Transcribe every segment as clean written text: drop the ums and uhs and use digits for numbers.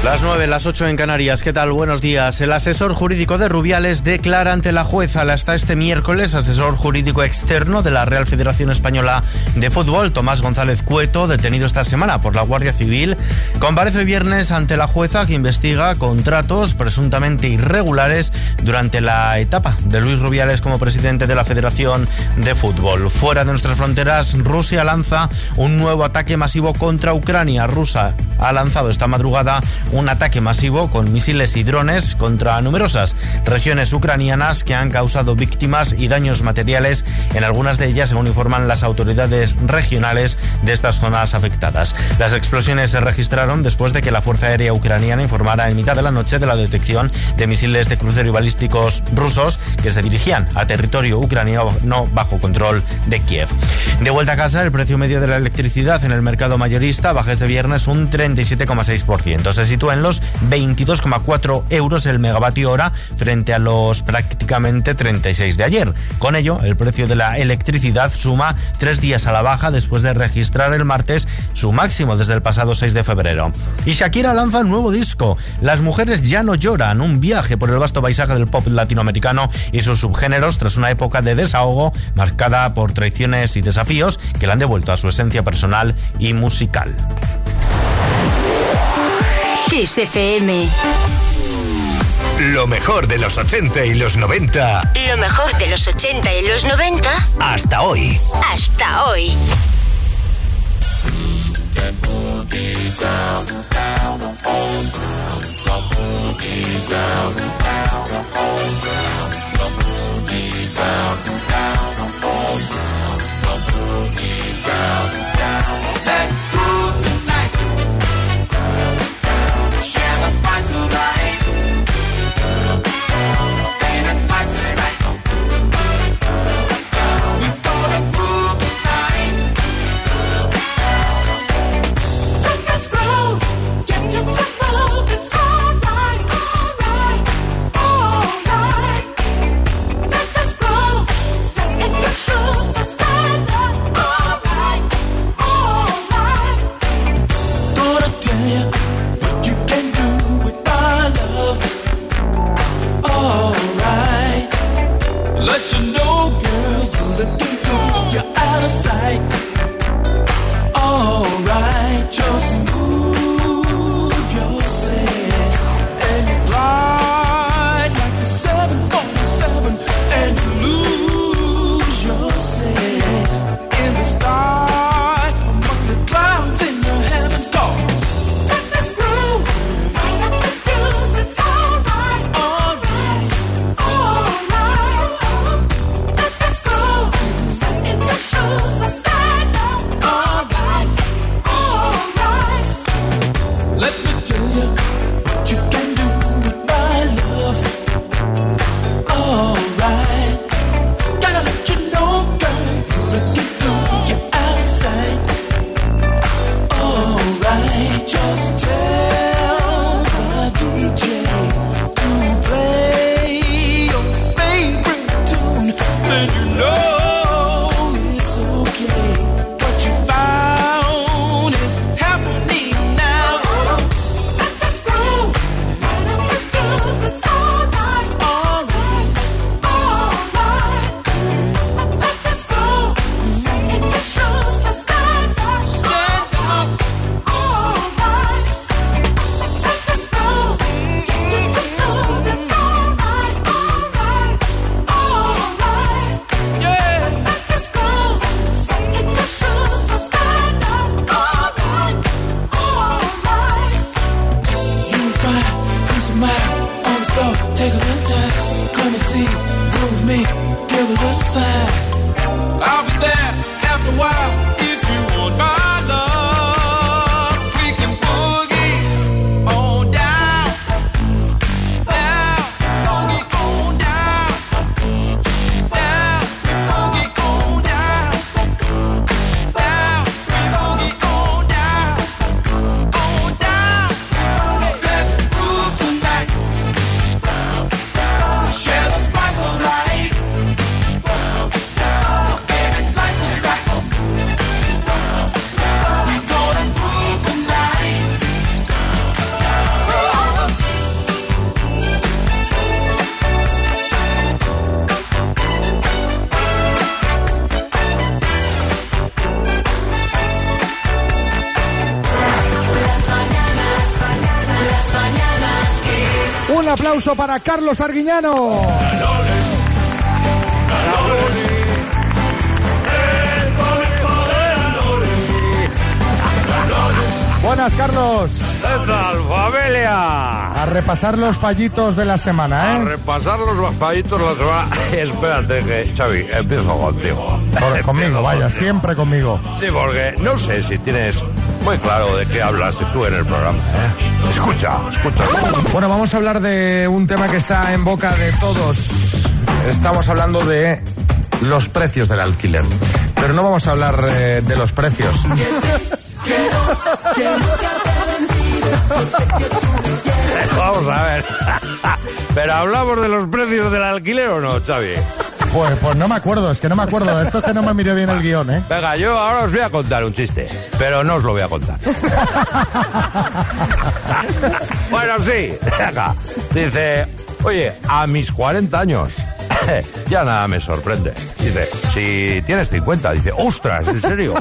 Las 9, las 8 en Canarias. ¿Qué tal? Buenos días. El asesor jurídico de Rubiales declara ante la jueza hasta este miércoles, asesor jurídico externo de la Real Federación Española de Fútbol, Tomás González Cueto, detenido esta semana por la Guardia Civil, comparece hoy viernes ante la jueza que investiga contratos presuntamente irregulares durante la etapa de Luis Rubiales como presidente de la Federación de Fútbol. Fuera de nuestras fronteras, Rusia lanza un nuevo ataque masivo contra Ucrania. Rusia ha lanzado esta madrugada un ataque masivo con misiles y drones contra numerosas regiones ucranianas que han causado víctimas y daños materiales en algunas de ellas, según informan las autoridades regionales de estas zonas afectadas. Las explosiones se registraron después de que la Fuerza Aérea Ucraniana informara en mitad de la noche de la detección de misiles de crucero y balísticos rusos que se dirigían a territorio ucraniano bajo control de Kiev. De vuelta a casa, el precio medio de la electricidad en el mercado mayorista baja este viernes un 37,6%. Se sitúa en los 22,4 euros el megavatio hora frente a los prácticamente 36 de ayer. Con ello, el precio de la electricidad suma 3 días a la baja después de registrar el martes su máximo desde el pasado 6 de febrero. Y Shakira lanza un nuevo disco, Las mujeres ya no lloran, un viaje por el vasto paisaje del pop latinoamericano y sus subgéneros tras una época de desahogo marcada por traiciones y desafíos que le han devuelto a su esencia personal y musical. Kiss FM. Lo mejor de los 80 y los 90. Lo mejor de los 80 y los 90. Hasta hoy. Hasta hoy. aplauso para Carlos Arguiñano. Buenas, Carlos. ¿Qué tal, familia? A repasar los fallitos de la semana, ¿eh? A repasar los fallitos de la semana. Espérate que, Xavi, empiezo contigo. Conmigo, vaya, siempre conmigo. Sí, porque no sé si tienes muy claro de qué hablas tú en el programa, ¿eh? Escucha. Bueno, vamos a hablar de un tema que está en boca de todos. Estamos hablando de los precios del alquiler. Pero no vamos a hablar de los precios. Vamos a ver. ¿Pero hablamos de los precios del alquiler o no, Xavi? Pues no me acuerdo, es que no me acuerdo. Esto es que no me miré bien el guión, ¿eh? Venga, yo ahora os voy a contar un chiste, pero no os lo voy a contar. Bueno, sí, venga. Dice, oye, a mis 40 años ya nada me sorprende. Dice, si tienes 50, dice, ostras, ¿en serio?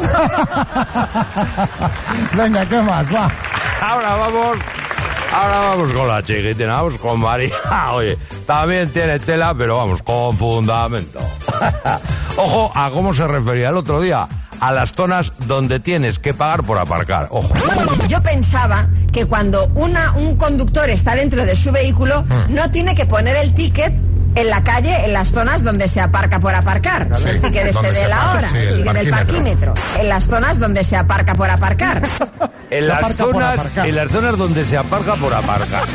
Venga, ¿qué más? Va. Ahora vamos con la chiquitina, vamos con María. Oye, también tiene tela, pero vamos, con fundamento. Ojo a cómo se refería el otro día a las zonas donde tienes que pagar por aparcar. Ojo. Yo pensaba que cuando un conductor está dentro de su vehículo, no tiene que poner el ticket en la calle, en las zonas donde se aparca por aparcar. Sí, el ticket de la hora, sí, el ticket del parquímetro. En las zonas donde se aparca por aparcar. En las zonas donde se aparca por aparcar.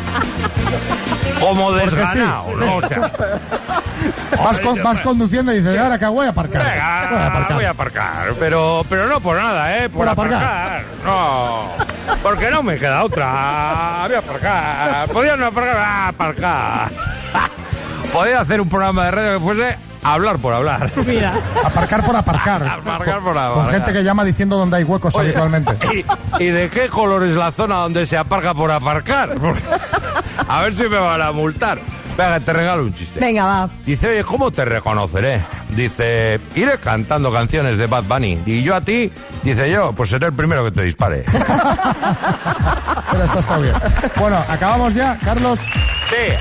Como desganado, sí, ¿no? O sea, vas conduciendo y dices, ahora que voy a aparcar. Venga, voy a aparcar. Pero no por nada, ¿eh? Por aparcar. No. Porque no me queda otra. Voy a aparcar. Podía no aparcar. Podía hacer un programa de radio que fuese hablar por hablar. Mira. Aparcar por aparcar. Aparcar por aparcar. Con gente que llama diciendo dónde hay huecos. Oye, habitualmente. ¿Y de qué color es la zona donde se aparca por aparcar? Porque, a ver si me van a multar. Venga, te regalo un chiste. Venga, va. Dice, oye, ¿cómo te reconoceré? Dice, iré cantando canciones de Bad Bunny. Y yo a ti, dice yo, pues seré el primero que te dispare. Pero esto está bien. Bueno, ¿acabamos ya, Carlos? Sí,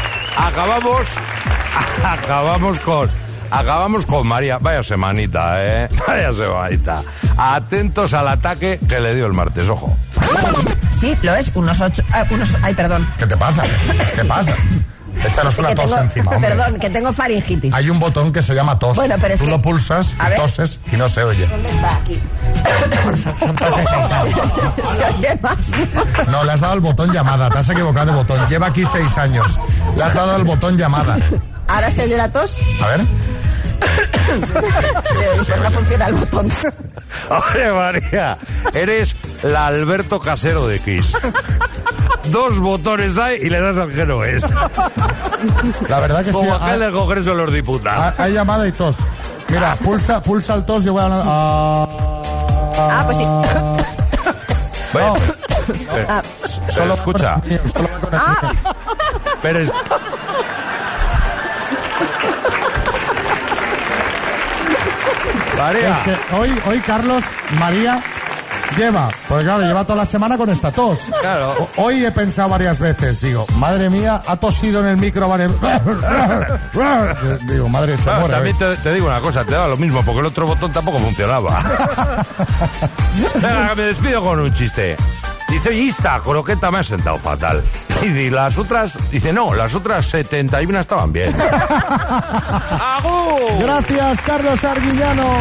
acabamos con María. Vaya semanita, vaya semanita. Atentos al ataque que le dio el martes, ojo. Sí, lo es, ay, perdón. ¿Qué te pasa? ¿Qué pasa? Échanos una tos encima, hombre. Perdón, que tengo faringitis. Hay un botón que se llama tos. Bueno, pero es tú lo pulsas y toses y no se oye. ¿Dónde está? Aquí. Son toses ¿Se oye más? No, le has dado al botón llamada. Te has equivocado de botón. Lleva aquí 6 años. Le has dado al botón llamada. ¿Ahora se oye la tos? A ver. Pues no funciona el botón. Oye, María, eres la Alberto Casero de Kiss. 2 botones hay y le das al que no es. La verdad que como sí. aquel del Congreso de los Diputados. Hay llamada y tos. Mira, pulsa el tos, yo voy a... pues sí. Bueno, solo escucha. Pero es... María. Es que hoy Carlos, María lleva, porque claro, lleva toda la semana con esta tos. Claro. Hoy he pensado varias veces, digo, madre mía, ha tosido en el micro varias... Digo, madre, se muere. También te digo una cosa, te daba lo mismo, porque el otro botón tampoco funcionaba. Venga, me despido con un chiste. Dice, oye, esta croqueta me ha sentado fatal. Y las otras, dice, no, las otras 71 estaban bien. ¡Agur! Gracias, Carlos Arguiñano.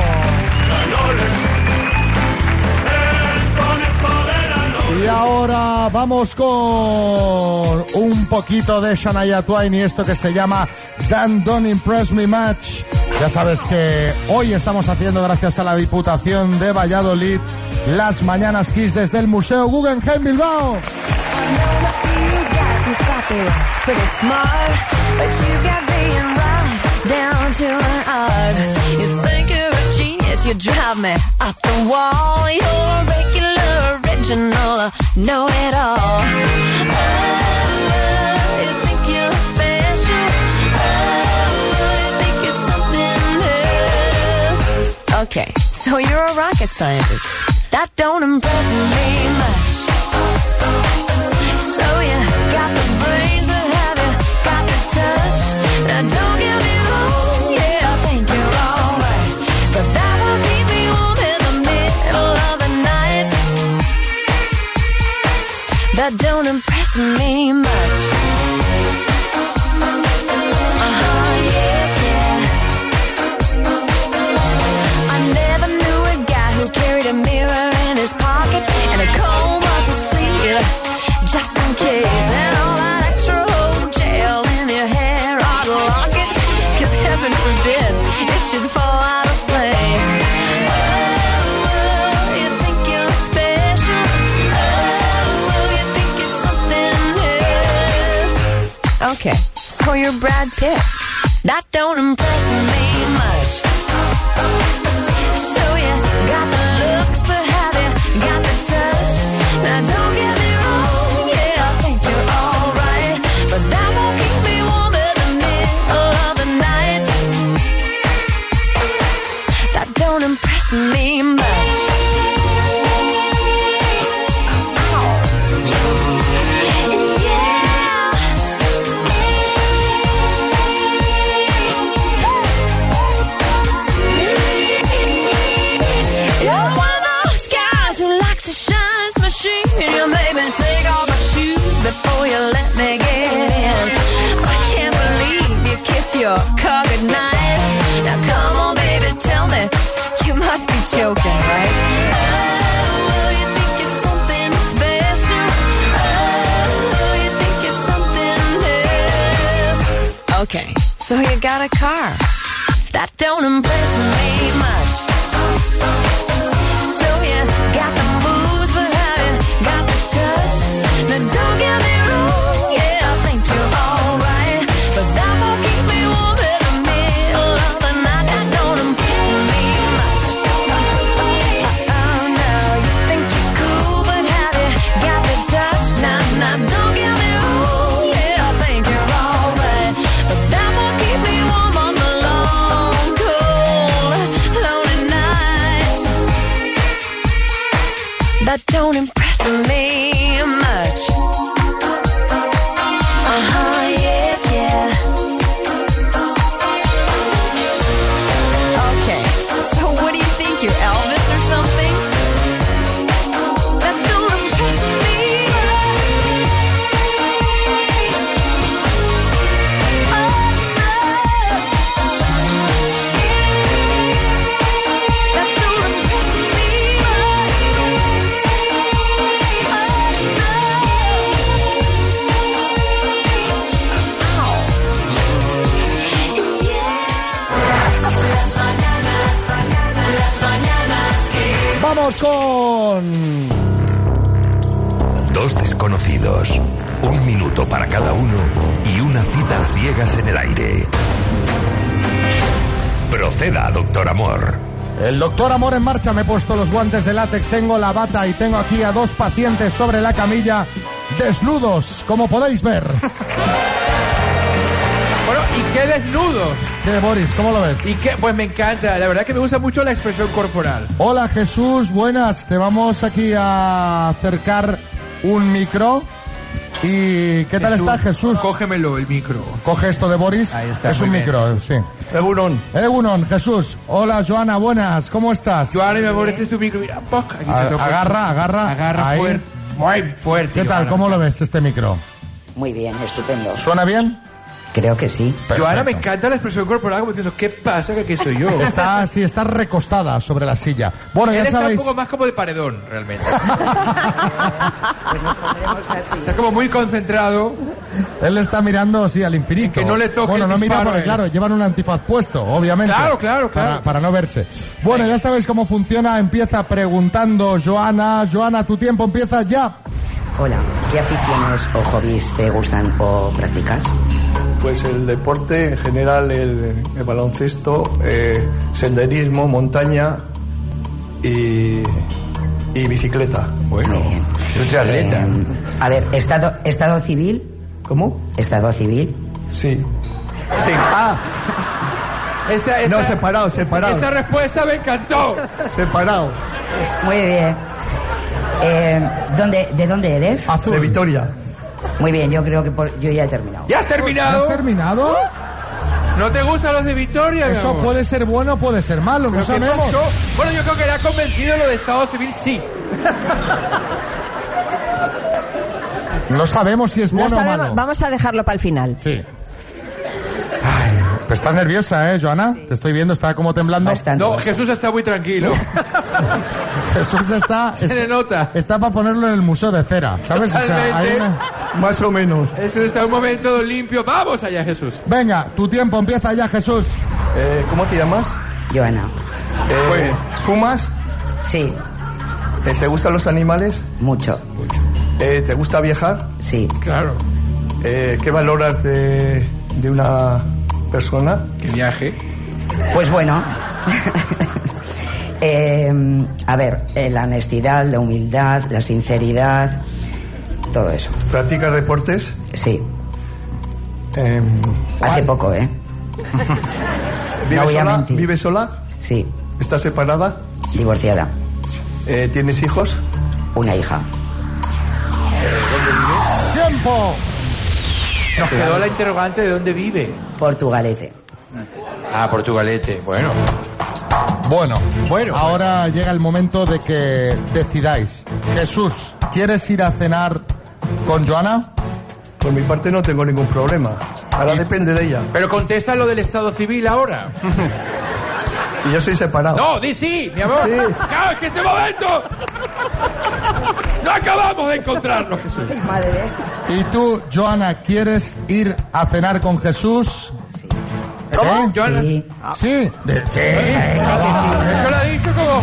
Y ahora vamos con un poquito de Shania Twain y esto que se llama Don't Impress Me Much. Ya sabes que hoy estamos haciendo, gracias a la Diputación de Valladolid, las Mañanas Kiss desde el Museo Guggenheim Bilbao. You drive me up the wall. You're a regular, original, know it all. Oh, you think you're special. Oh, you think you're something else. Okay, so you're a rocket scientist. That don't impress me much. So you got the brains that that don't impress me much. I never knew a guy who carried a mirror in his pocket and a comb up his sleeve, just in case. And all that extra old gel in your hair ought to lock it, 'cause heaven forbid it should fall out of place. Oh, you think you're special? Oh, you think you're something else? Okay, so you're Brad Pitt. That don't impress me much. So you got the looks, but have you got the touch? Now don't get me wrong, yeah, I think you're alright, but that won't keep me warm in the middle of the night. That don't impress me much. You're one of those guys who likes to shine his machine. You made me take off my shoes before you let me get in. I can't believe you kiss your car goodnight. Now come on, baby, tell me, you must be joking, right? Oh, you think you're something special? Oh, you think you're something else? Okay, so you got a car. That don't impress me much. So you got the moves, but have you got the touch? Now don't get me wrong, yeah, I think you're alright, but that won't keep me warm in the middle of the night. That don't impress me much. Oh no, you think you're cool, but have you got the touch? Now don't get me wrong, yeah, I think you're alright, but that won't keep me warm on the long, cold, lonely nights. That don't impress me much. Yeah, yeah. Okay, so what do you think, you're Elvis or something? That don't impress me much. Oh no. That don't impress me Vamos con... Dos desconocidos, un minuto para cada uno y una cita a ciegas en el aire. Proceda, doctor Amor. El doctor Amor en marcha, me he puesto los guantes de látex, tengo la bata y tengo aquí a dos pacientes sobre la camilla, desnudos, como podéis ver. Bueno, ¿y qué desnudos? ¿Qué, Boris? ¿Cómo lo ves? ¿Y qué? Pues me encanta, la verdad que me gusta mucho la expresión corporal. Hola Jesús, buenas, te vamos aquí a acercar un micro. ¿Y qué tal está Jesús? Cógemelo el micro. Coge esto de Boris. Ahí está, es un muy micro, sí. Egunon, Jesús. Hola Joana, buenas, ¿cómo estás? Joana, mi amor, este es tu micro. Mira, poc, aquí te toco. Agarra Ahí. fuerte. Muy fuerte. ¿Qué tal? Joana. ¿Cómo lo ves este micro? Muy bien, estupendo. ¿Suena bien? Creo que sí. Perfecto. Joana, me encanta la expresión corporal como diciendo, ¿qué pasa? Que aquí soy yo. Está recostada sobre la silla. Bueno, Él ya está sabéis. un poco más como de paredón, realmente. Pues nos pondremos así. Está como muy concentrado. Él está mirando, sí, al infinito. Que no le toque Bueno, el no mira disparo porque, a él. claro, llevan un antifaz puesto, obviamente. Claro. Para no verse. Bueno, ya sabéis cómo funciona. Empieza preguntando Joana. Joana, tu tiempo empieza ya. Hola, ¿qué aficiones o hobbies te gustan o practicas? Pues el deporte en general, el baloncesto, senderismo, montaña y bicicleta. Bueno, soy atleta. A ver, ¿estado civil? ¿Cómo? ¿Estado civil? Sí. Sí. No, separado. Esta respuesta me encantó. Separado. Muy bien. ¿De dónde eres? Azul. De Vitoria. Muy bien, yo creo que yo ya he terminado. ¿Ya has terminado? ¿Has terminado? ¿No te gustan los de Vitoria? mi Eso amor? puede ser bueno, puede ser malo, no ¿Pero qué sabemos. pasó? Bueno, yo creo que le ha convencido lo de estado civil, sí. No sabemos si es bueno o malo. Vamos a dejarlo para el final. Sí. Ay, pues estás nerviosa, Joana. Sí. Te estoy viendo, está como temblando. Bastante. No, Jesús está muy tranquilo. Jesús se le nota. Está para ponerlo en el museo de cera, ¿sabes? O sea, hay más o menos. Jesús está en un momento limpio. Vamos allá, Jesús. Venga, tu tiempo empieza ya, Jesús. ¿Cómo te llamas? Joana. ¿Fumas? Sí. ¿Te gustan los animales? Mucho. ¿Te gusta viajar? Sí. Claro. ¿Qué valoras de una persona? ¿Qué viaje? Pues bueno. A ver, la honestidad, la humildad, la sinceridad, todo eso. ¿Practicas deportes? Sí. Hace poco, ¿Vives sola? ¿Vives sola? Sí. ¿Estás separada? Divorciada. ¿Tienes hijos? Una hija. ¿Dónde vives? ¡Tiempo! Nos quedó la interrogante de dónde vive. Portugalete. Ah, Portugalete. Bueno, ahora llega el momento de que decidáis. Jesús, ¿quieres ir a cenar con Joana? Por mi parte no tengo ningún problema. Ahora depende de ella. Pero contesta lo del estado civil ahora. Y yo soy separado. No, di sí, mi amor. Sí. ¡Claro, es que este momento! ¡No acabamos de encontrarnos, Jesús! Madre. ¿Y tú, Joana, quieres ir a cenar con Jesús? Sí. ¿Cómo? ¿Joana? Sí. Sí. Sí. ¿Qué lo ha dicho como?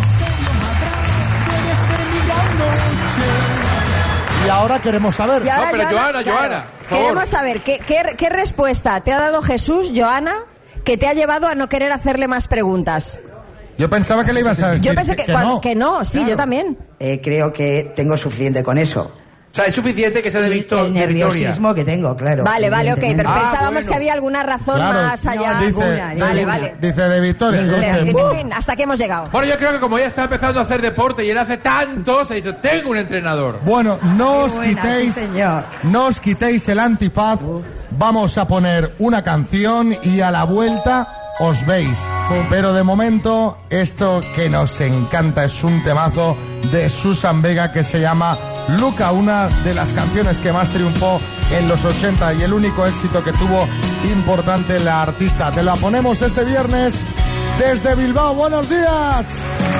Y ahora queremos saber. No, pero Joana. Queremos saber qué respuesta te ha dado Jesús, Joana, que te ha llevado a no querer hacerle más preguntas. Yo pensaba que le ibas a decir. Yo pensé que no, sí, claro. Yo también. Creo que tengo suficiente con eso. O sea, es suficiente que sea de Victoria. El nerviosismo que tengo, claro. Vale, ok, pero pensábamos que había alguna razón más allá. Vale. Dice de Victoria. En fin, hasta que hemos llegado. Bueno, yo creo que como ella está empezando a hacer deporte y él hace tanto, se ha dicho, tengo un entrenador. Bueno, no os quitéis el antifaz. Vamos a poner una canción y a la vuelta os veis. Pero de momento, esto que nos encanta es un temazo de Susan Vega que se llama Luca, una de las canciones que más triunfó en los 80 y el único éxito que tuvo importante la artista. Te la ponemos este viernes desde Bilbao. ¡Buenos días!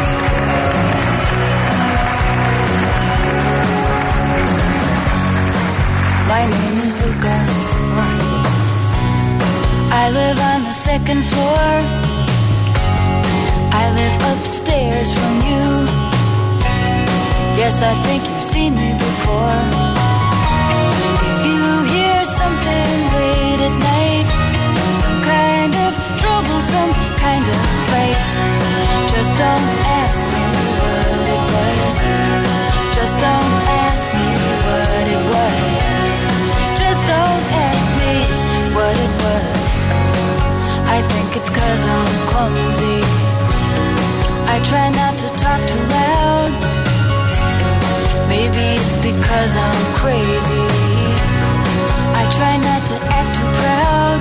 My name is Luca. I live on the second floor. I live upstairs from you. Yes, I think you've seen me before. If you hear something late at night, some kind of trouble, some kind of fight, just don't ask me what it was. Just don't ask me what it was. Just don't ask me what it was. I think it's 'cause I'm clumsy. I try not to talk too loud. Maybe it's because I'm crazy. I try not to act too proud.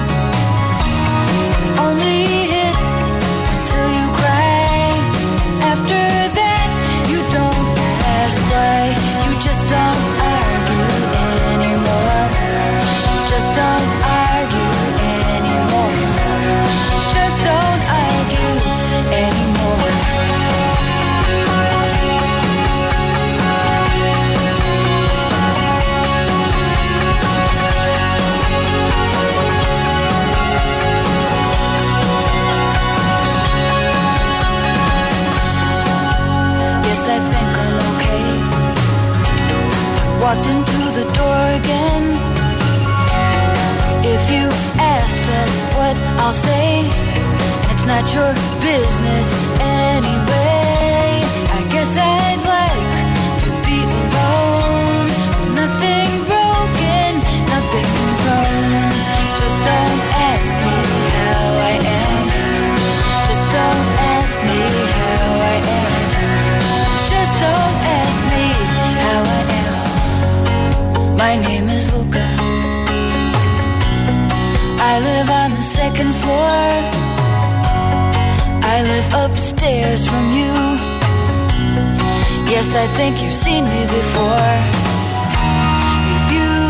Only hit till you cry. After that, you don't ask why. You just don't argue anymore. Just don't argue anymore. Just don't argue anymore. I think I'm okay. Walked into the door again. If you ask, that's what I'll say. It's not your business anyway. I guess I'd like to be alone. Nothing broken, nothing wrong. Just don't ask me how I am. Just don't ask me how I am. Just don't ask me how I am. My name is Luca. I live on the second floor. I live upstairs from you. Yes, I think you've seen me before. If you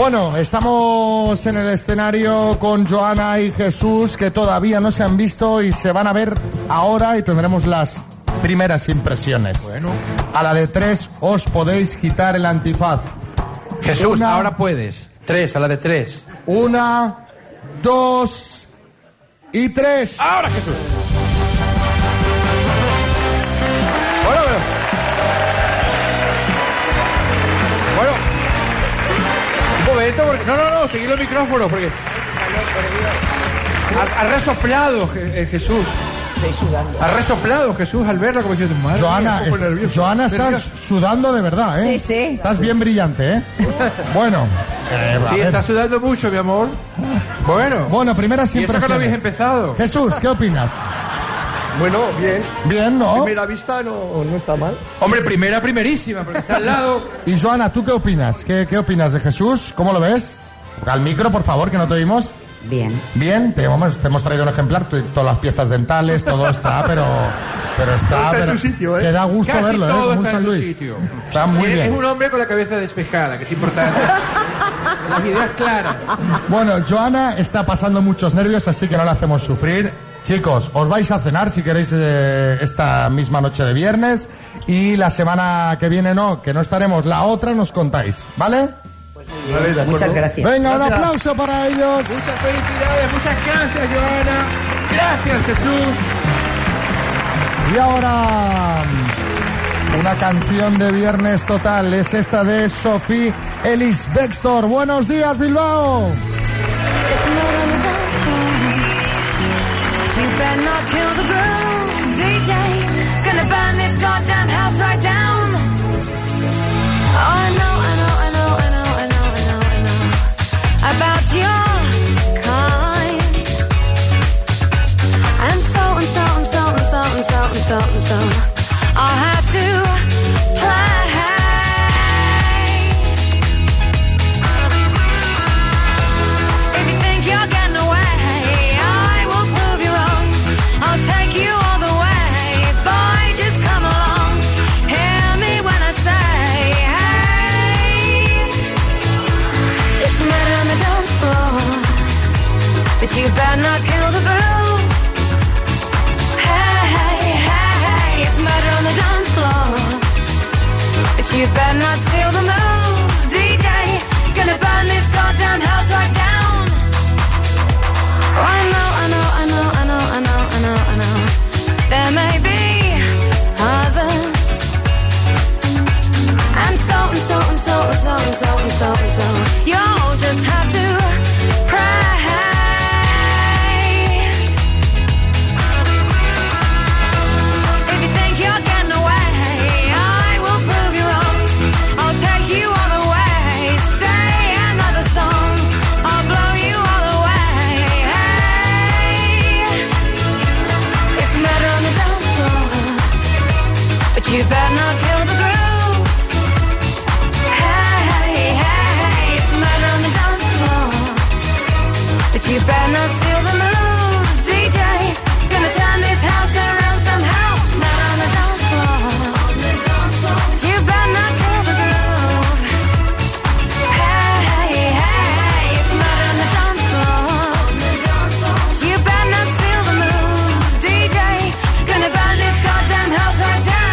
Bueno, estamos en el escenario con Joana y Jesús, que todavía no se han visto y se van a ver ahora y tendremos las primeras impresiones. Bueno. A la de 3 os podéis quitar el antifaz. Jesús, ahora puedes. 3, a la de 3. 1, 2 y 3. Ahora, Jesús. Bueno. Un momento, porque... No, seguid los micrófonos, porque... Has resoplado, Jesús. Estoy sudando. Has resoplado, Jesús, al verla como diciendo, madre Joana, mía, Joana, estás sudando de verdad, ¿eh? Sí. Estás bien brillante, ¿eh? Bueno. Sí, estás sudando mucho, mi amor. Bueno, primeras impresiones. Y eso que no habéis empezado. Jesús, ¿qué opinas? Bueno, bien. Bien, ¿no? Primera vista no está mal. Hombre, primerísima, porque está al lado. Y Joana, ¿tú qué opinas? ¿Qué opinas de Jesús? ¿Cómo lo ves? Al micro, por favor, que no te oímos. Bien. Bien, te hemos traído un ejemplar, todas las piezas dentales, todo está, pero está... Está en su sitio, ¿eh? Te da gusto Casi verlo, todo ¿eh? Como está en San su Luis. sitio. Está muy bien. Es un hombre con la cabeza despejada, que es importante. Las ideas claras. Bueno, Joana está pasando muchos nervios, así que no la hacemos sufrir. Chicos, os vais a cenar si queréis esta misma noche de viernes y la semana que viene que no estaremos, la otra nos contáis, ¿vale? Vale, muchas gracias. Venga, un aplauso para ellos. Muchas felicidades, muchas gracias, Joana. Gracias, Jesús. Y ahora una canción de viernes total, es esta de Sophie Ellis Bextor. Buenos días, Bilbao. About your kind, and so I'll have to play. If you think you're getting away, I will prove you wrong. I'll take you all the way, boy, just come along. Hear me when I say, hey, it's murder on the dance floor, but you better not kill the groove. Hey, it's murder on the dance floor, but you better not steal the moves. DJ, gonna burn this goddamn house right down. Oh, I know. There may be others, and so you'll just have to pray. If you think you're getting away, I will prove you wrong. I'll take you all the way. Stay another song, I'll blow you all away. Hey, it's murder on the dance floor, but you better not kill the groove. Hey, it's murder on the dance floor, but you better not steal the moves. DJ, gonna turn this house around somehow. Murder on the dance floor, but you better not kill the groove. Hey, it's murder on the dance floor, but you better not steal the moves. DJ, gonna burn this goddamn house right down.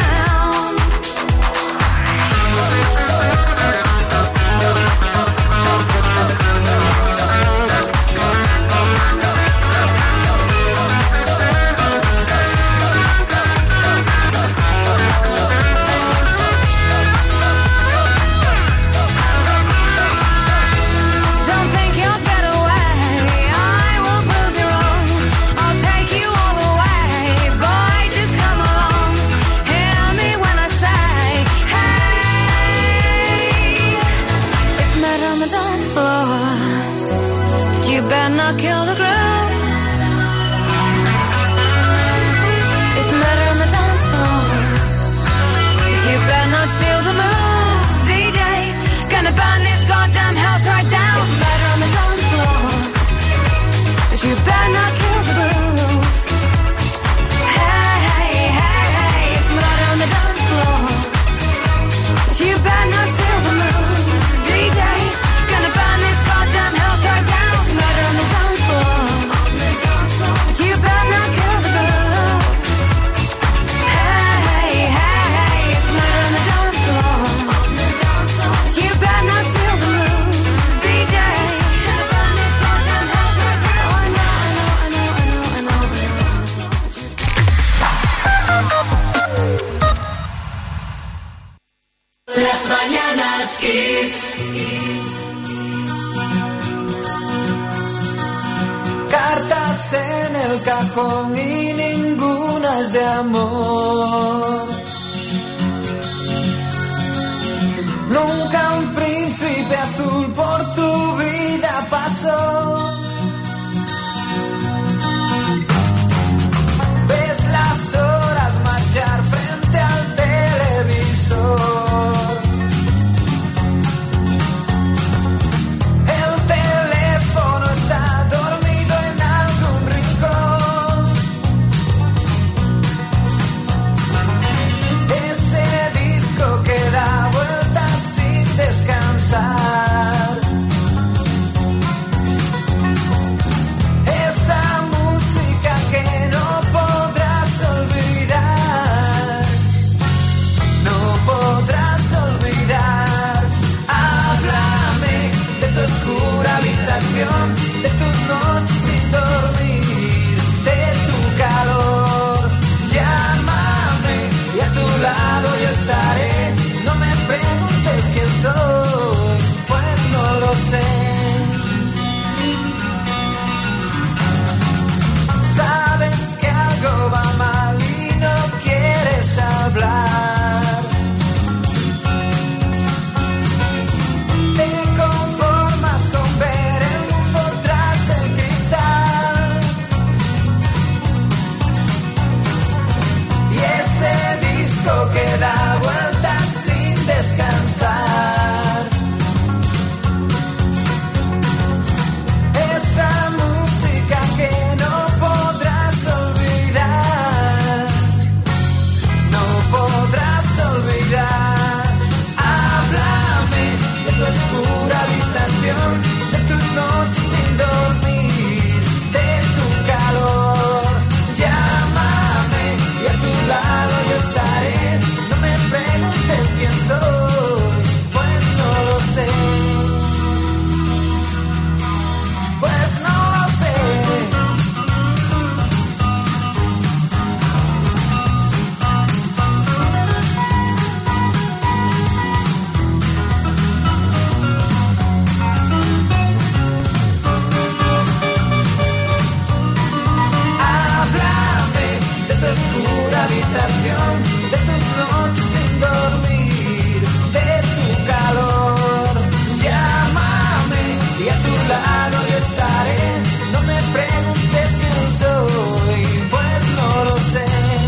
habitación, de tus noches sin dormir, de tu calor. Llámame y a tu lado yo estaré. No me preguntes quién soy, pues no lo sé.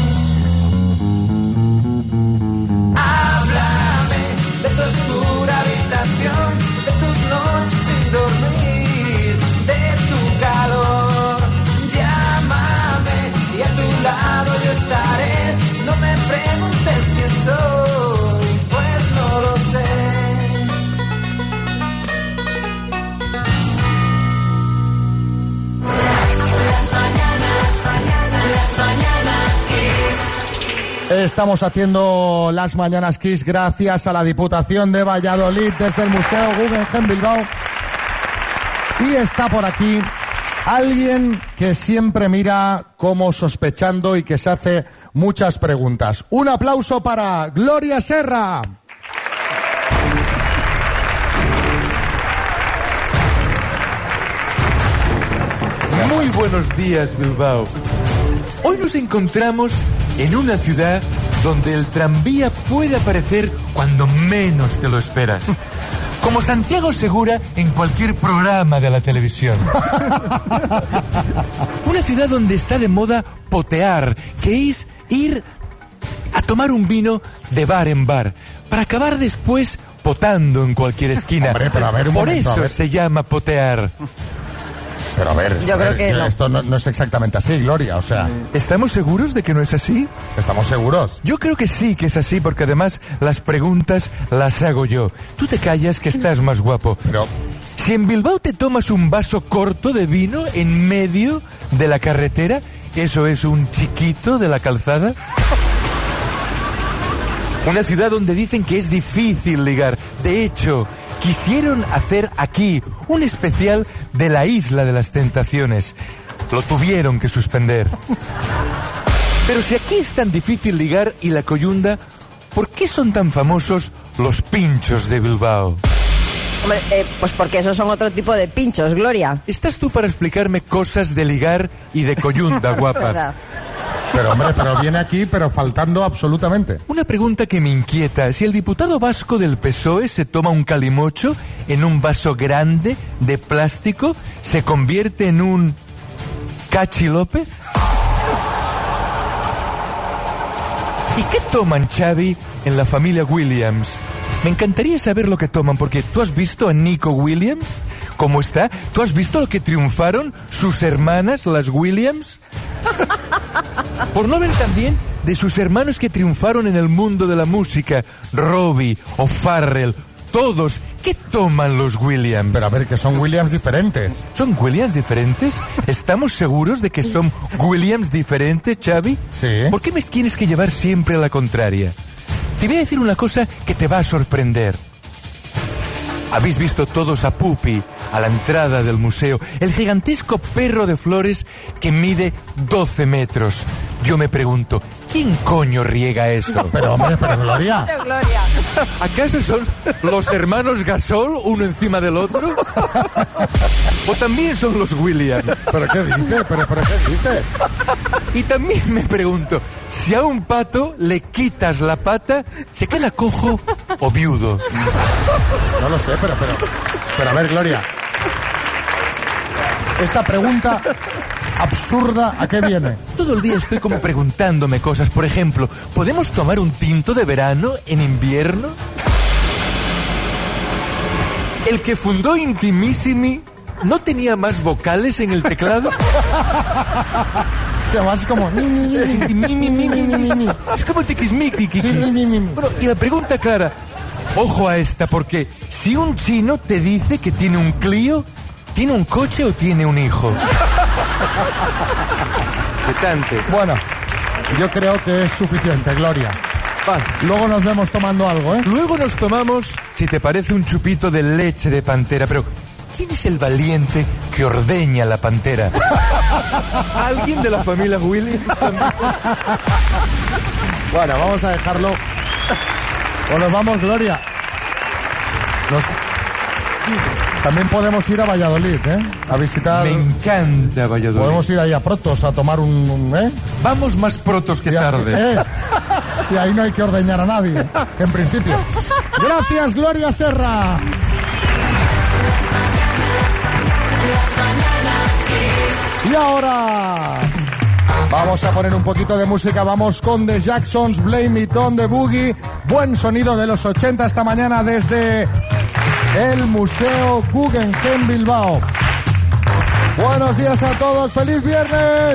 Háblame de tu oscura habitación, de tus noches sin dormir, de tu calor. Llámame y a tu lado yo estaré. No me preguntes quién soy, pues no lo sé. Estamos haciendo las Mañanas Kiss gracias a la Diputación de Valladolid desde el Museo Guggenheim Bilbao. Y está por aquí alguien que siempre mira como sospechando y que se hace muchas preguntas. Un aplauso para Gloria Serra. Muy buenos días, Bilbao. Hoy nos encontramos en una ciudad donde el tranvía puede aparecer cuando menos te lo esperas. Como Santiago Segura en cualquier programa de la televisión. Una ciudad donde está de moda potear, que es ir a tomar un vino de bar en bar, para acabar después potando en cualquier esquina. Hombre, pero a ver, un Por momento, eso se llama potear. Pero a ver, Yo creo que no. Esto no es exactamente así, Gloria, o sea... ¿Estamos seguros de que no es así? ¿Estamos seguros? Yo creo que sí que es así, porque además las preguntas las hago yo. Tú te callas que estás más guapo. Pero... Si en Bilbao te tomas un vaso corto de vino en medio de la carretera, ¿eso es un chiquito de la calzada? Una ciudad donde dicen que es difícil ligar. De hecho, quisieron hacer aquí un especial de la Isla de las Tentaciones. Lo tuvieron que suspender. Pero si aquí es tan difícil ligar y la coyunda, ¿por qué son tan famosos los pinchos de Bilbao? Hombre, pues porque esos son otro tipo de pinchos, Gloria. ¿Estás tú para explicarme cosas de ligar y de coyunda, guapa? Pero hombre, pero viene aquí, pero faltando absolutamente. Una pregunta que me inquieta. Si el diputado vasco del PSOE se toma un calimocho en un vaso grande de plástico, ¿se convierte en un Cachi López? ¿Y qué toman, Xavi, en la familia Williams? Me encantaría saber lo que toman, porque ¿tú has visto a Nico Williams? ¿Cómo está? ¿Tú has visto lo que triunfaron sus hermanas, las Williams? Por no ver también de sus hermanos que triunfaron en el mundo de la música, Robbie o Farrell, todos. ¿Qué toman los Williams? Pero a ver, que son Williams diferentes. ¿Son Williams diferentes? ¿Estamos seguros de que son Williams diferentes, Xavi? Sí. ¿Por qué me tienes que llevar siempre a la contraria? Te voy a decir una cosa que te va a sorprender. Habéis visto todos a Pupi a la entrada del museo, el gigantesco perro de flores que mide 12 metros. Yo me pregunto, ¿quién coño riega eso? Pero hombre, pero Gloria. ¿Acaso son los hermanos Gasol uno encima del otro? ¿O también son los Williams? ¿Pero qué dice? ¿Pero qué dice? Y también me pregunto, si a un pato le quitas la pata, ¿se queda cojo o viudo? No lo sé, pero a ver, Gloria. Esta pregunta absurda, ¿a qué viene? Todo el día estoy como preguntándome cosas. Por ejemplo, ¿podemos tomar un tinto de verano en invierno? ¿El que fundó Intimissimi no tenía más vocales en el teclado? Se llama así como... Es como tiquismiquis. Bueno, y la pregunta clara, ojo a esta, porque si un chino te dice que tiene un Clio, ¿tiene un coche o tiene un hijo? Bueno, yo creo que es suficiente, Gloria. Luego nos vemos tomando algo, ¿eh? Luego nos tomamos, si te parece, un chupito de leche de pantera. Pero, ¿quién es el valiente que ordeña la pantera? ¿Alguien de la familia Williams? Bueno, vamos a dejarlo. O nos vamos, Gloria. También podemos ir a Valladolid, a visitar. Me encanta Valladolid. Podemos ir ahí a Protos a tomar un Vamos más protos que tarde. Y ahí no hay que ordeñar a nadie, en principio. Gracias, Gloria Serra. Y ahora vamos a poner un poquito de música. Vamos con The Jacksons, Blame It on the Boogie. Buen sonido de los 80 esta mañana desde el Museo Guggenheim Bilbao. Buenos días a todos, feliz viernes.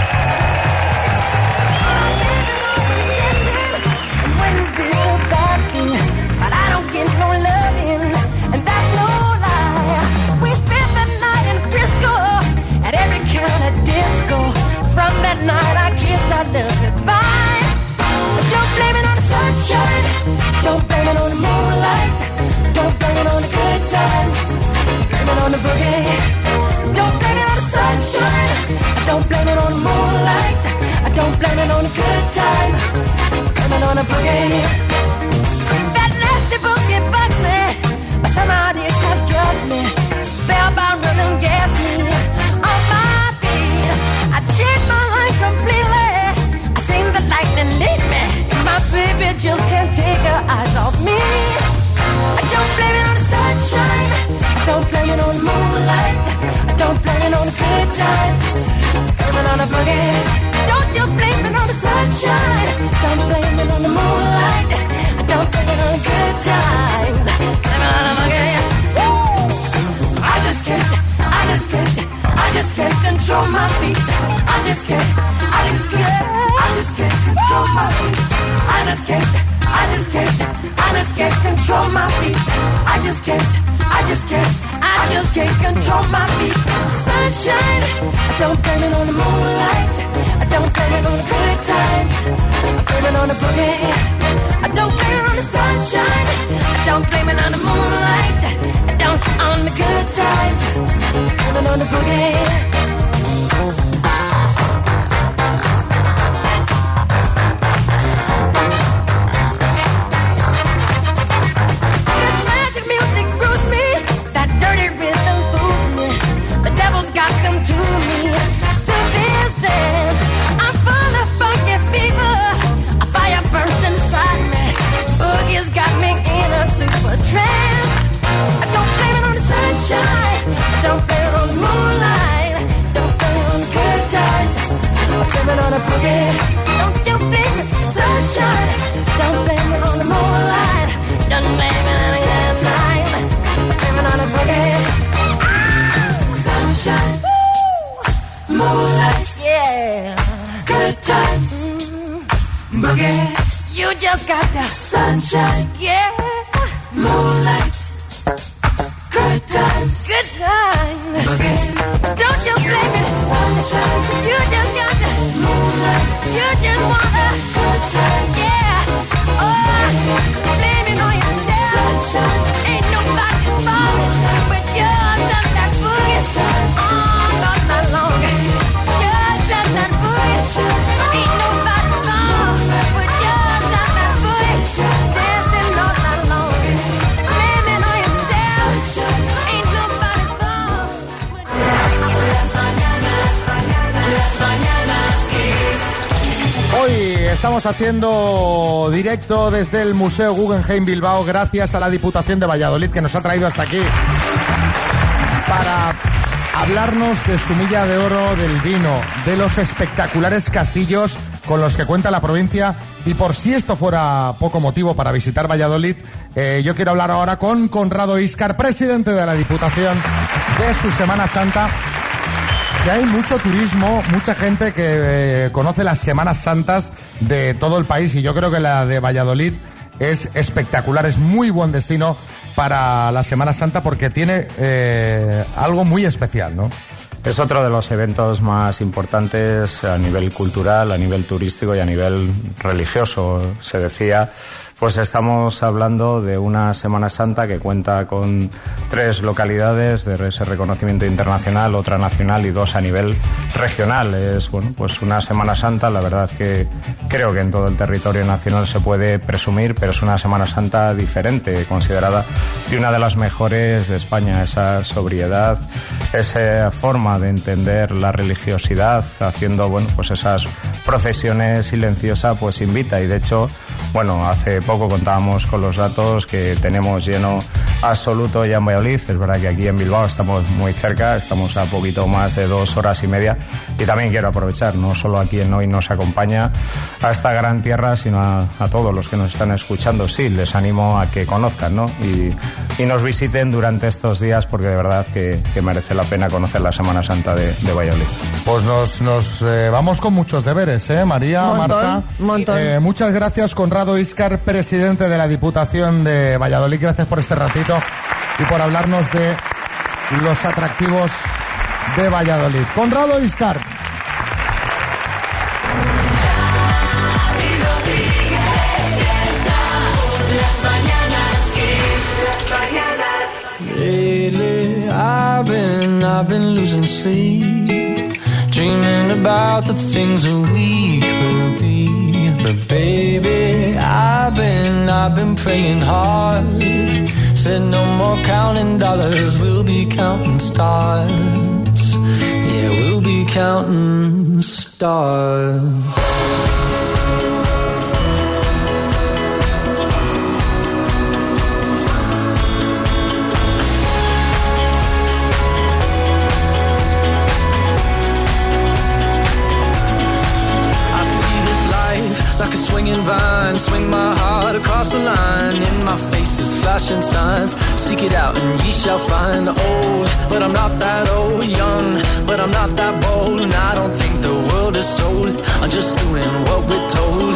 From that night I kissed our love goodbye. Don't blame it on the sunshine, don't blame it on the moonlight, don't blame it on the good times, blame it on the boogie. Don't blame it on the sunshine, don't blame it on the moonlight, don't blame it on the good times, blame it on the boogie. That nasty boogie bugs me, but somehow it has struck me. Spellbound rhythm gets me on my feet. I changed my life completely. I seen the lightning lead me. My baby just can't take her eyes off me. I don't blame it on the sunshine, I don't blame it on the moonlight, I don't blame it on the good times, blame it on the boogie. Don't you blame it on the sunshine, don't blame it on the moonlight, I don't blame it on the good times, blame it on the boogie. I just can't control my feet. I just can't control my feet. I just can't control my feet. I just can't control my feet. Sunshine, I don't blame it on the moonlight, I don't blame it on the good times, I blame it on the boogie. I don't blame it on the sunshine, I don't blame it on the moonlight, I don't on the good times, I blame it on the boogie. You just got the sunshine, yeah. Moonlight, good times, boogie. Don't you blame it, sunshine. You just got the moonlight. You just want a good time, yeah. Oh, blame it on yourself. Sunshine, ain't nobody's fault, but you're just that boogie. All night long, you're just that boogie. Ain't nobody's fault, but you're just that boogie. Dancing all night long, blame it on yourself. Ain't nobody's fault. Hoy estamos haciendo directo desde el Museo Guggenheim Bilbao gracias a la Diputación de Valladolid que nos ha traído hasta aquí para hablarnos de su milla de oro del vino, de los espectaculares castillos con los que cuenta la provincia. Y por si esto fuera poco motivo para visitar Valladolid, yo quiero hablar ahora con Conrado Íscar, presidente de la Diputación, de su Semana Santa. Que hay mucho turismo, mucha gente que conoce las Semanas Santas de todo el país y yo creo que la de Valladolid es espectacular, es muy buen destino para la Semana Santa porque tiene algo muy especial, ¿no? Es otro de los eventos más importantes a nivel cultural, a nivel turístico y a nivel religioso. Se decía pues estamos hablando de una Semana Santa que cuenta con 3 localidades de ese reconocimiento internacional, otra nacional y 2 a nivel regional. Es pues una Semana Santa, la verdad que creo que en todo el territorio nacional se puede presumir, pero es una Semana Santa diferente, considerada de una de las mejores de España. Esa sobriedad, esa forma de entender la religiosidad, haciendo pues esas procesiones silenciosas, pues invita. Y de hecho, hace poco contábamos con los datos que tenemos lleno absoluto ya en Valladolid. Es verdad que aquí en Bilbao estamos muy cerca, estamos a poquito más de 2 horas y media. Y también quiero aprovechar, no solo a quien hoy nos acompaña a esta gran tierra, sino a todos los que nos están escuchando. Sí, les animo a que conozcan, ¿no? Y nos visiten durante estos días, porque de verdad que merece la pena conocer la Semana Santa de Valladolid. Pues nos vamos con muchos deberes, María, Marta. Muchas gracias, Conrado Íscar, presidente de la Diputación de Valladolid. Gracias por este ratito y por hablarnos de los atractivos de Valladolid. Conrado Íscar. Lately, I've been losing sleep, dreaming about the things that we could be. But baby, I've been praying hard. Said no more counting dollars, we'll be counting stars. Yeah, we'll be counting stars. Like a swinging vine, swing my heart across the line. In my face is flashing signs. Seek it out and ye shall find. Old, but I'm not that old. Young, but I'm not that bold. And I don't think the world is sold. I'm just doing what we're told.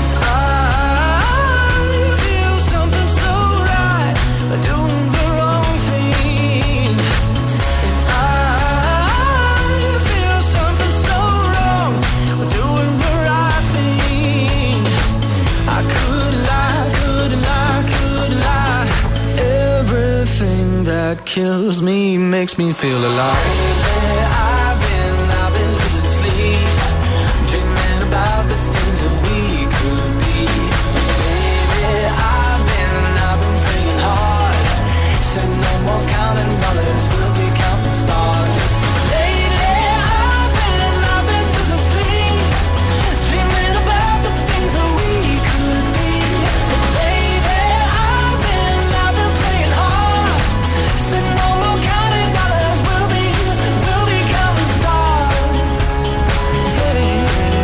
I feel something so right, doing the wrong thing. And I feel something so wrong, doing the right thing. I could lie. Everything that kills me makes me feel alive. I've been losing sleep, dreaming about the things that we could be. Baby, I've been praying hard. Said no more counting dollars, we'll be counting stars. Lately, I've been losing sleep, dreaming about the things that we could be. Baby, I've been praying hard. Said no more counting dollars, we'll be counting stars. Hey.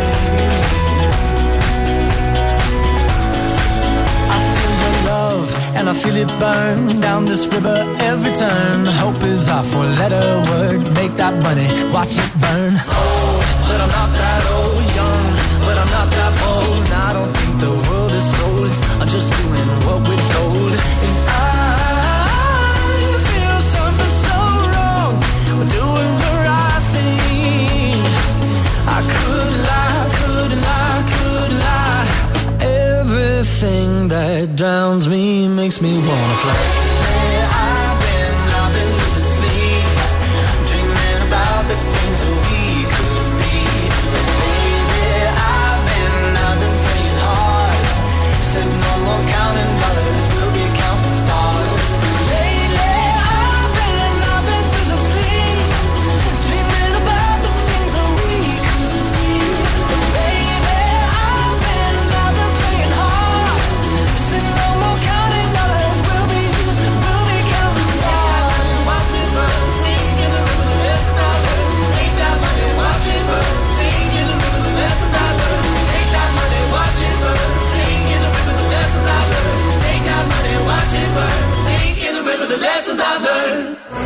I feel your love and I feel it burn down this river every turn. Hope is our 4-letter word. Make that money, watch it burn. Old, but I'm not that old. Young, but I'm not that bold. And I don't think the world is sold. I'm just doing what we're told. And I feel something so wrong. We're doing the right thing. I could lie. Everything that drowns me makes me wanna fly. I've been losing sleep, dreaming about the things that we could be. But baby, I've been praying hard. Said no more counting dollars, we'll be counting stars. Lately, I've been losing sleep, dreaming about the things that we could be. But baby, I've been praying hard. Said no more counting dollars, we'll be counting stars. Watch it burn, sing in the river, the lessons I learned. Take that money, watch it burn, sing in the river, the lessons I learned. Take that money, watch it burn, sing in the river, the lessons I learned. Take that money, watch it burn, sing in the river, the lessons I've learned.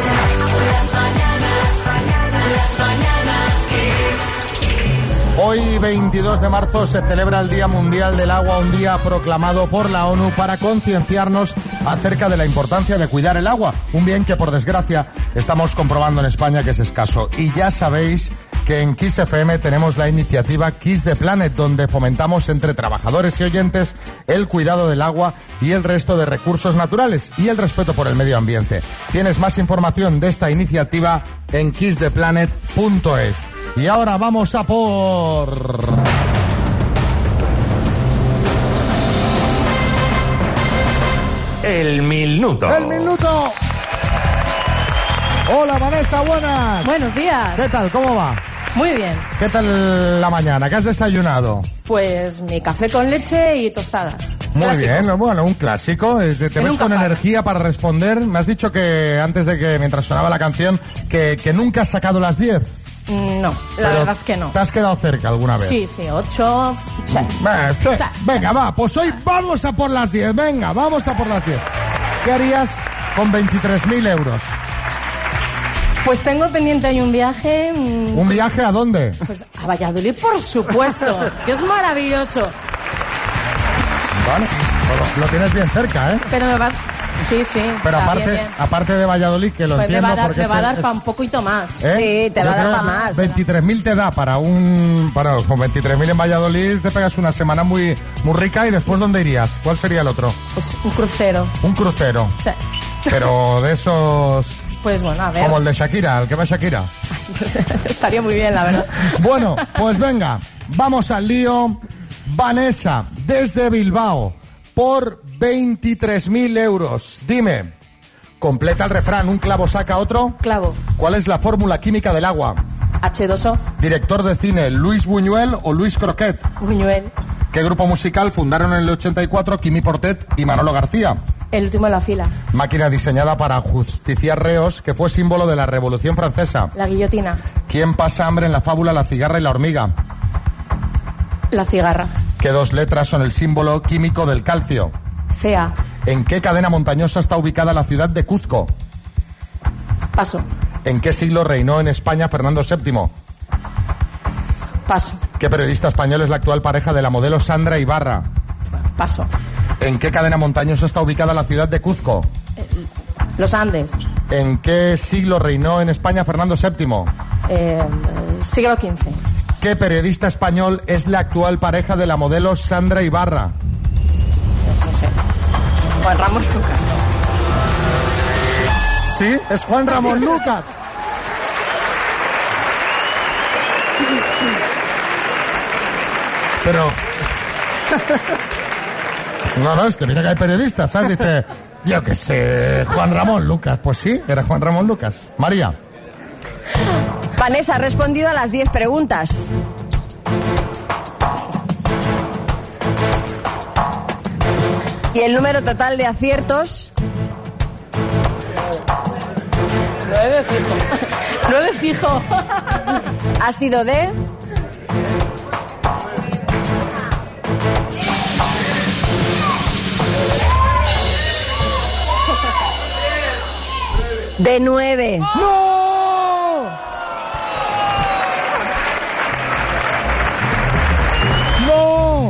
Las mañanas Kiss. Hoy, 22 de marzo, se celebra el Día Mundial del Agua, un día proclamado por la ONU para concienciarnos acerca de la importancia de cuidar el agua, un bien que, por desgracia, estamos comprobando en España que es escaso. Y ya sabéis que en Kiss FM tenemos la iniciativa Kiss the Planet, donde fomentamos entre trabajadores y oyentes el cuidado del agua y el resto de recursos naturales y el respeto por el medio ambiente. Tienes más información de esta iniciativa en kisstheplanet.es. Y ahora vamos a por... El minuto. ¡El minuto! Hola, Vanessa, buenas. Buenos días. ¿Qué tal? ¿Cómo va? Muy bien. ¿Qué tal la mañana? ¿Qué has desayunado? Pues mi café con leche y tostadas. Muy Clásico. bien, bueno, un clásico. Te ves con energía para responder. Me has dicho que antes de que, mientras sonaba la canción, que nunca has sacado las 10. No, la verdad es que no. ¿Te has quedado cerca alguna vez? Sí, 8. Sí. Venga, va, pues hoy vamos a por las 10. Venga, vamos a por las 10. ¿Qué harías con 23.000 euros? Pues tengo pendiente ahí un viaje. ¿Un viaje a dónde? Pues a Valladolid, por supuesto, que es maravilloso. Vale, lo tienes bien cerca, ¿eh? Pero me va... Sí. Pero aparte de Valladolid, que lo pues entiendo... me va a dar para un poquito más. ¿Eh? Sí, te va a dar para más. 23.000 te da para un... Bueno, con 23.000 en Valladolid te pegas una semana muy rica. ¿Y después dónde irías? ¿Cuál sería el otro? Pues un crucero. ¿Un crucero? Sí. Pero de esos... Pues bueno, a ver. Como el de Shakira, el que va Shakira. Pues estaría muy bien, la verdad. Bueno, pues venga, vamos al lío. Vanessa, desde Bilbao, por 23.000 euros. Dime, completa el refrán, ¿un clavo saca otro? Clavo. ¿Cuál es la fórmula química del agua? H2O. Director de cine, ¿Luis Buñuel o Luis Croquet? Buñuel. ¿Qué grupo musical fundaron en el 84 Quimi Portet y Manolo García? El último de la fila. Máquina diseñada para justiciar reos, que fue símbolo de la Revolución Francesa. La guillotina. ¿Quién pasa hambre en la fábula La cigarra y la hormiga? La cigarra. ¿Qué dos letras son el símbolo químico del calcio? Ca. ¿En qué cadena montañosa está ubicada la ciudad de Cuzco? Paso. ¿En qué siglo reinó en España Fernando VII? Paso. ¿Qué periodista español es la actual pareja de la modelo Sandra Ibarra? Paso. ¿En qué cadena montañosa está ubicada la ciudad de Cuzco? Los Andes. ¿En qué siglo reinó en España Fernando VII? Siglo XV. ¿Qué periodista español es la actual pareja de la modelo Sandra Ibarra? No sé. Juan Ramón Lucas. Sí, es Juan Ramón Lucas. Pero... No, es que mira que hay periodistas, ¿sabes? Dice, yo qué sé, Juan Ramón Lucas. Pues sí, era Juan Ramón Lucas. María. Vanessa ha respondido a las 10 preguntas. Y el número total de aciertos... 9 fijo. 9 fijo. Ha sido de... De 9. ¡No! ¡No!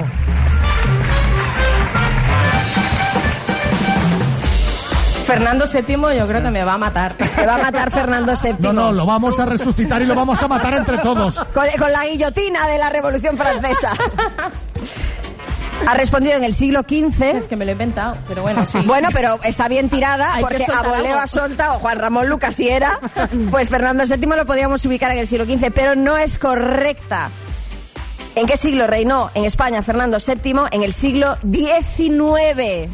Fernando VII yo creo que me va a matar. Te va a matar Fernando VII. No, lo vamos a resucitar y lo vamos a matar entre todos. Con la guillotina de la Revolución Francesa. Ha respondido en el siglo XV. Es que me lo he inventado, pero bueno, sí. Bueno, pero está bien tirada, Hay porque que soltar a voleo algo. a solta, o Juan Ramón Lucas si era, pues Fernando VII lo podíamos ubicar en el siglo XV, pero no es correcta. ¿En qué siglo reinó en España Fernando VII? En el siglo XIX.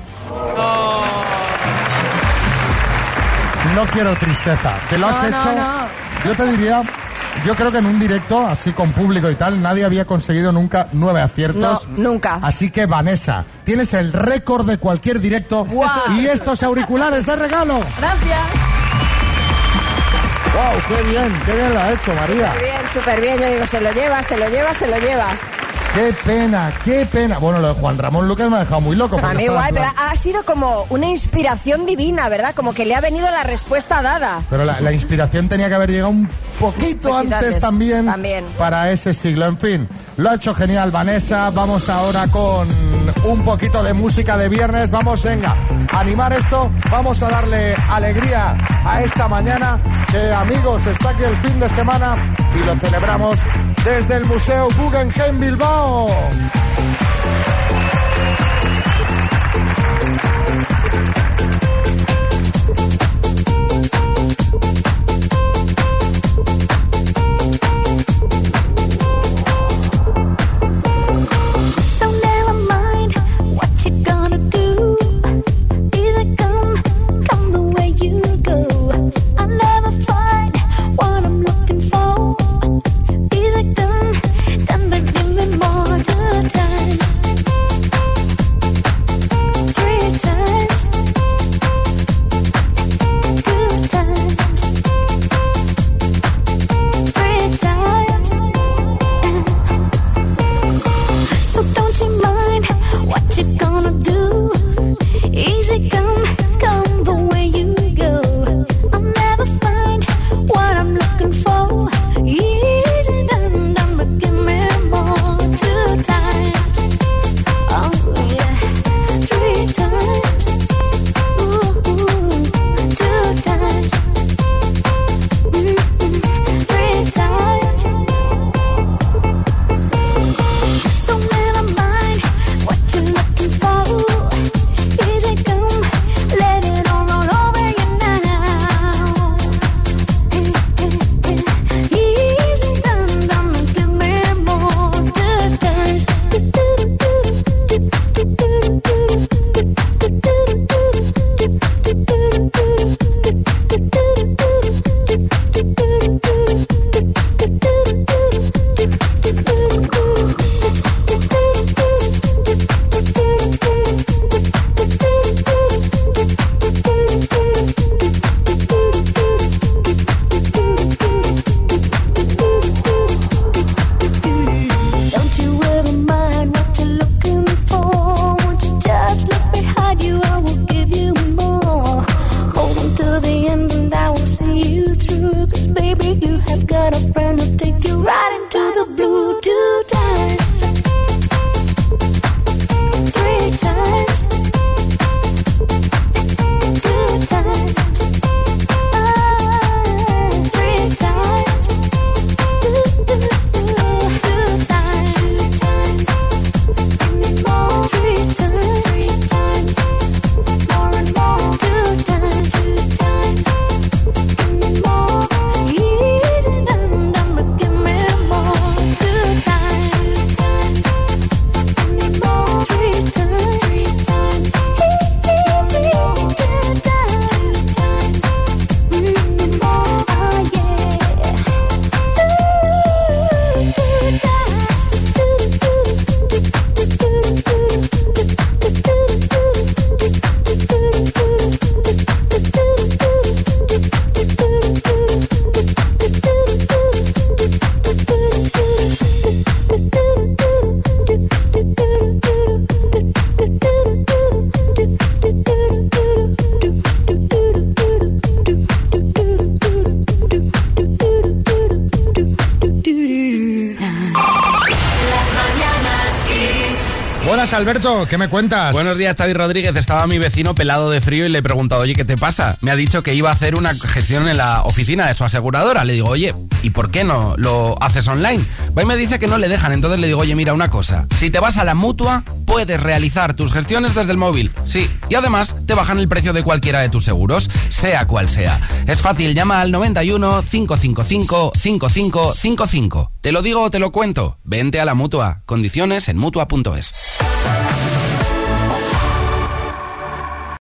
No quiero tristeza. Que lo has hecho. No. Yo te diría, yo creo que en un directo, así con público y tal, nadie había conseguido nunca 9 aciertos. No, nunca. Así que, Vanessa, tienes el récord de cualquier directo. ¡Guau! Y estos auriculares de regalo. Gracias. ¡Wow! ¡Qué bien lo ha hecho, María! Súper bien. Yo digo, se lo lleva. ¡Qué pena! Bueno, lo de Juan Ramón Lucas me ha dejado muy loco. A mí igual, pero ha sido como una inspiración divina, ¿verdad? Como que le ha venido la respuesta dada. Pero la inspiración tenía que haber llegado un poquito antes también para ese siglo. En fin, lo ha hecho genial Vanessa. Vamos ahora con un poquito de música de viernes. Vamos, venga, a animar esto. Vamos a darle alegría a esta mañana. Que, amigos, está aquí el fin de semana. y lo celebramos desde el Museo Guggenheim Bilbao. Buenas, Alberto, ¿qué me cuentas? Buenos días, Xavi Rodríguez. Estaba mi vecino pelado de frío y le he preguntado, oye, ¿qué te pasa? Me ha dicho que iba a hacer una gestión en la oficina de su aseguradora. Le digo, oye, ¿y por qué no lo haces online? Va y me dice que no le dejan. Entonces le digo, oye, mira una cosa, si te vas a la Mutua, puedes realizar tus gestiones desde el móvil. Sí, y además te bajan el precio de cualquiera de tus seguros, sea cual sea. Es fácil, llama al 91 555 5555. ¿Te lo digo o te lo cuento? Vente a la Mutua. Condiciones en Mutua.es.